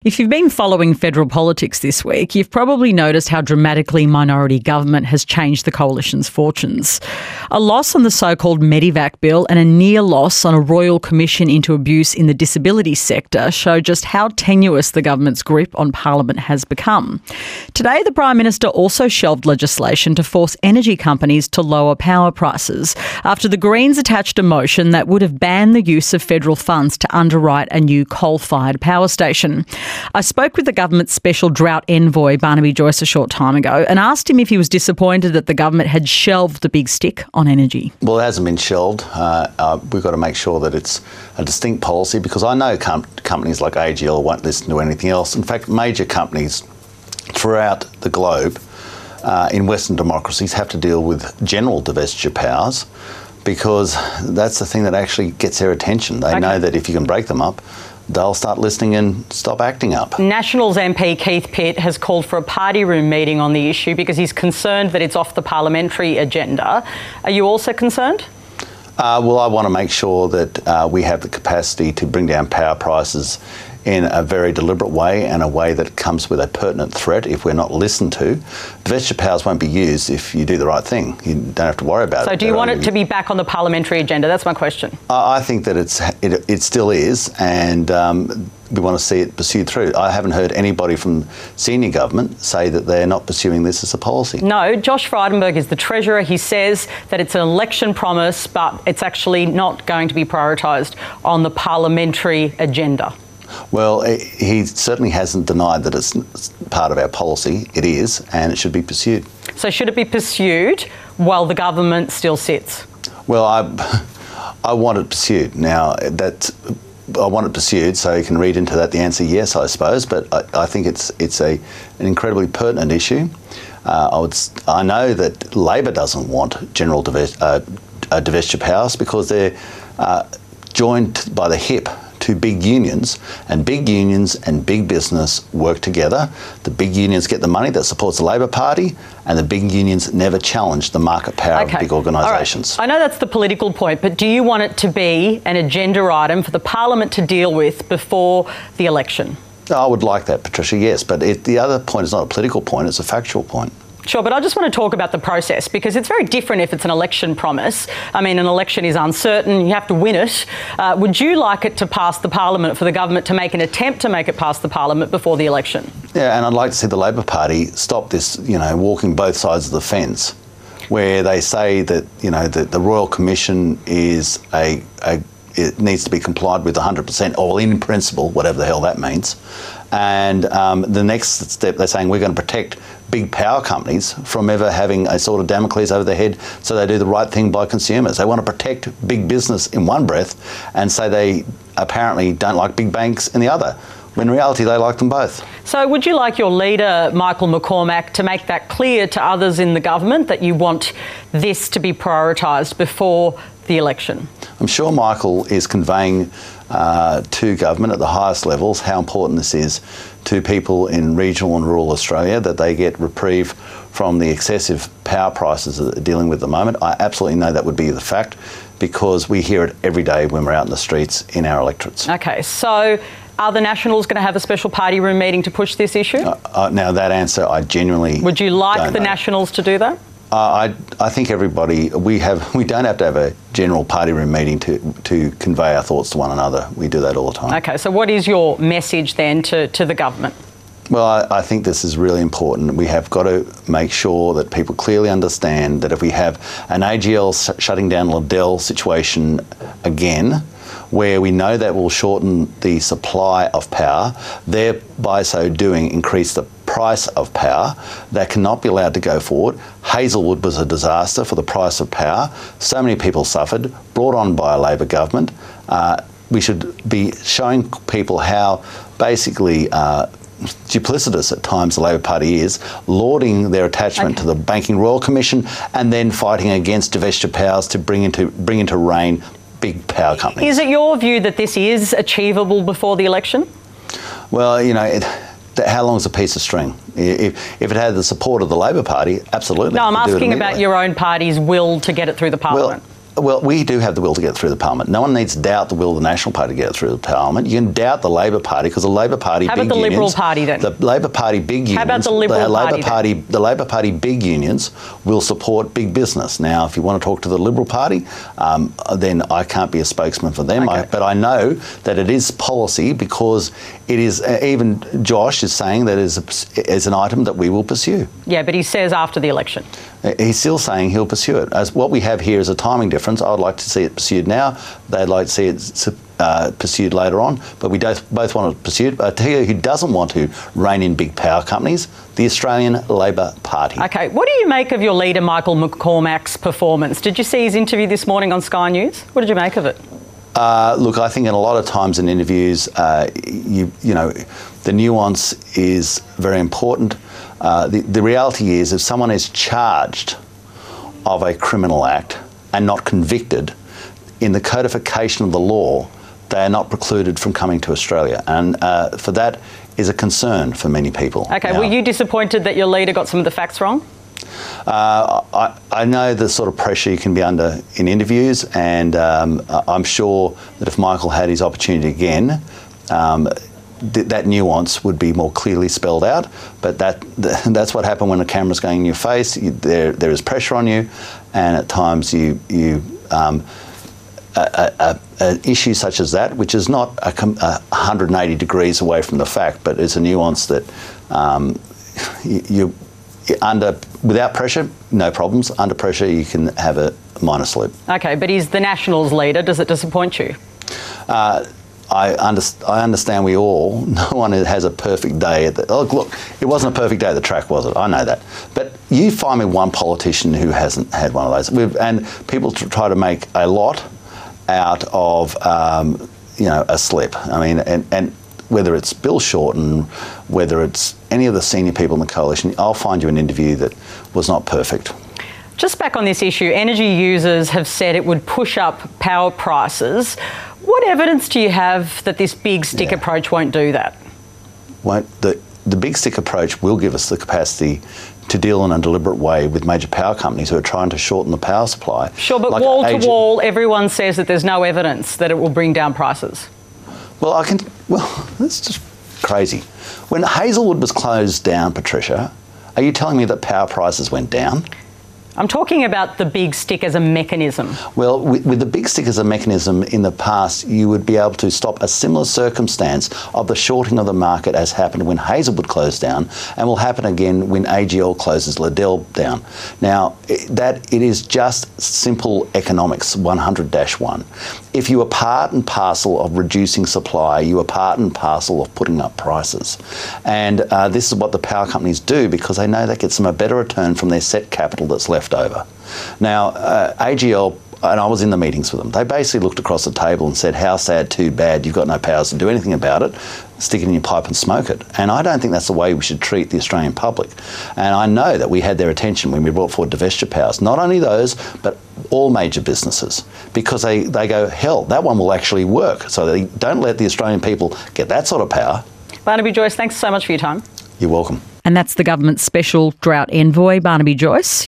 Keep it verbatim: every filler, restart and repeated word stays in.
If you've been following federal politics this week, you've probably noticed how dramatically minority government has changed the coalition's fortunes. A loss on the so-called Medivac bill and a near loss on a royal commission into abuse in the disability sector show just how tenuous the government's grip on Parliament has become. Today, the Prime Minister also shelved legislation to force energy companies to lower power prices after the Greens attached a motion that would have banned the use of federal funds to underwrite a new coal-fired power station. I spoke with the government's special drought envoy, Barnaby Joyce, a short time ago and asked him if he was disappointed that the government had shelved the big stick on energy. Well, it hasn't been shelved. Uh, uh, we've got to make sure that it's a distinct policy, because I know com- companies like A G L won't listen to anything else. In fact, major companies throughout the globe uh, in Western democracies have to deal with general divestiture powers, because that's the thing that actually gets their attention. They okay. know that if you can break them up, they'll start listening and stop acting up. Nationals M P Keith Pitt has called for a party room meeting on the issue because he's concerned that it's off the parliamentary agenda. Are you also concerned? Uh, well, I want to make sure that uh, we have the capacity to bring down power prices in a very deliberate way, and a way that comes with a pertinent threat if we're not listened to. Divestiture powers won't be used if you do the right thing. You don't have to worry about so it. So do you want it to be back on the parliamentary agenda? That's my question. I think that it's it, it still is, and um, we want to see it pursued through. I haven't heard anybody from senior government say that they're not pursuing this as a policy. No, Josh Frydenberg is the Treasurer. He says that it's an election promise, but it's actually not going to be prioritised on the parliamentary agenda. Well, he certainly hasn't denied that it's part of our policy. It is, and it should be pursued. So should it be pursued while the government still sits? Well, I, I want it pursued. Now, that's, I want it pursued, so you can read into that the answer yes, I suppose, but I, I think it's it's a an incredibly pertinent issue. Uh, I would I know that Labor doesn't want general divest, uh, uh, divestiture powers, because they're uh, joined by the hip to big unions, and big unions and big business work together. The big unions get the money that supports the Labor Party, and the big unions never challenge the market power okay. of big organisations. Right. I know that's the political point, but do you want it to be an agenda item for the Parliament to deal with before the election? I would like that, Patricia, yes, but it, the other point is not a political point, it's a factual point. Sure, but I just want to talk about the process, because it's very different if it's an election promise. I mean, an election is uncertain, you have to win it. Uh, would you like it to pass the Parliament, for the government to make an attempt to make it pass the Parliament before the election? Yeah, and I'd like to see the Labor Party stop this, you know, walking both sides of the fence, where they say that, you know, that the Royal Commission is a, a it needs to be complied with one hundred percent, or in principle, whatever the hell that means. And um, the next step, they're saying we're going to protect big power companies from ever having a sort of Damocles over their head, so they do the right thing by consumers. They want to protect big business in one breath and say they apparently don't like big banks in the other, when in reality they like them both. So would you like your leader, Michael McCormack, to make that clear to others in the government that you want this to be prioritised before the election? I'm sure Michael is conveying uh, to government at the highest levels how important this is to people in regional and rural Australia, that they get reprieve from the excessive power prices that they're dealing with at the moment. I absolutely know that would be the fact, because we hear it every day when we're out in the streets in our electorates. OK, so are the Nationals going to have a special party room meeting to push this issue? Uh, uh, now, that answer I genuinely Would you like the know. Nationals to do that? Uh, I, I think everybody, we have, we don't have to have a general party room meeting to, to convey our thoughts to one another. We do that all the time. OK, so what is your message then to, to the government? Well, I, I think this is really important. We have got to make sure that people clearly understand that if we have an A G L sh- shutting down Liddell situation again, where we know that will shorten the supply of power, thereby so doing increase the price of power, that cannot be allowed to go forward. Hazelwood was a disaster for the price of power. So many people suffered, brought on by a Labor government. Uh, we should be showing people how basically uh, duplicitous at times the Labor Party is, lauding their attachment okay. to the Banking Royal Commission, and then fighting against divestiture powers to bring into bring into reign big power companies. Is it your view that this is achievable before the election? Well, you know, it, how long is a piece of string? If, if it had the support of the Labor Party, absolutely. No, I'm asking about your own party's will to get it through the Parliament. Well, Well, we do have the will to get through the parliament. No one needs to doubt the will of the National Party to get through the parliament. You can doubt the Labor Party because the Labor Party How big about the unions, Liberal Party then? The Labor Party big unions. How about the Liberal the Party Labor Party, the Labor Party big unions will support big business. Now, if you want to talk to the Liberal Party, um, then I can't be a spokesman for them. Okay. I, but I know that it is policy because it is. Uh, even Josh is saying that is a, is an item that we will pursue. Yeah, but he says after the election. He's still saying he'll pursue it. As what we have here is a timing difference. I would like to see it pursued now. They'd like to see it uh, pursued later on. But we both both want it pursued. But I tell you who doesn't want to rein in big power companies? The Australian Labor Party. OK, what do you make of your leader, Michael McCormack's performance? Did you see his interview this morning on Sky News? What did you make of it? Uh, look, I think in a lot of times in interviews, uh, you you know, the nuance is very important. Uh, the, the reality is if someone is charged of a criminal act and not convicted, in the codification of the law, they are not precluded from coming to Australia. And uh, for that is a concern for many people. OK, now, were you disappointed that your leader got some of the facts wrong? Uh, I, I know the sort of pressure you can be under in interviews, and um, I'm sure that if Michael had his opportunity again, um, th- that nuance would be more clearly spelled out. But that th- that's what happened when the camera's going in your face. You, there there is pressure on you, and at times you you um, a, a, an issue such as that, which is not a, com- a one hundred eighty degrees away from the fact, but it's a nuance that um, you. you Under without pressure, no problems. Under pressure, you can have a minor slip. OK, but he's the Nationals leader. Does it disappoint you? Uh, I, under, I understand we all. No one has a perfect day. At the, oh, look, it wasn't a perfect day at the track, was it? I know that. But you find me one politician who hasn't had one of those. We've, and people try to make a lot out of um, you know a slip. I mean, and. and whether it's Bill Shorten, whether it's any of the senior people in the coalition, I'll find you an interview that was not perfect. Just back on this issue, energy users have said it would push up power prices. What evidence do you have that this big stick yeah. approach won't do that? Won't, the, the big stick approach will give us the capacity to deal in a deliberate way with major power companies who are trying to shorten the power supply. Sure, but like wall to ag- wall, everyone says that there's no evidence that it will bring down prices. Well, I can. Well, that's just crazy. When Hazelwood was closed down, Patricia, are you telling me that power prices went down? I'm talking about the big stick as a mechanism. Well, with, with the big stick as a mechanism in the past, you would be able to stop a similar circumstance of the shorting of the market as happened when Hazelwood closed down, and will happen again when A G L closes Liddell down. Now, it, that it is just simple economics, one hundred dash one. If you are part and parcel of reducing supply, you are part and parcel of putting up prices. And uh, this is what the power companies do because they know that gets them a better return from their set capital that's left over. Now, uh, A G L, and I was in the meetings with them, they basically looked across the table and said, how sad, too bad, you've got no powers to do anything about it, stick it in your pipe and smoke it. And I don't think that's the way we should treat the Australian public. And I know that we had their attention when we brought forward divestiture powers, not only those, but all major businesses, because they, they go, hell, that one will actually work. So they don't let the Australian people get that sort of power. Barnaby Joyce, thanks so much for your time. You're welcome. And that's the government's special drought envoy, Barnaby Joyce.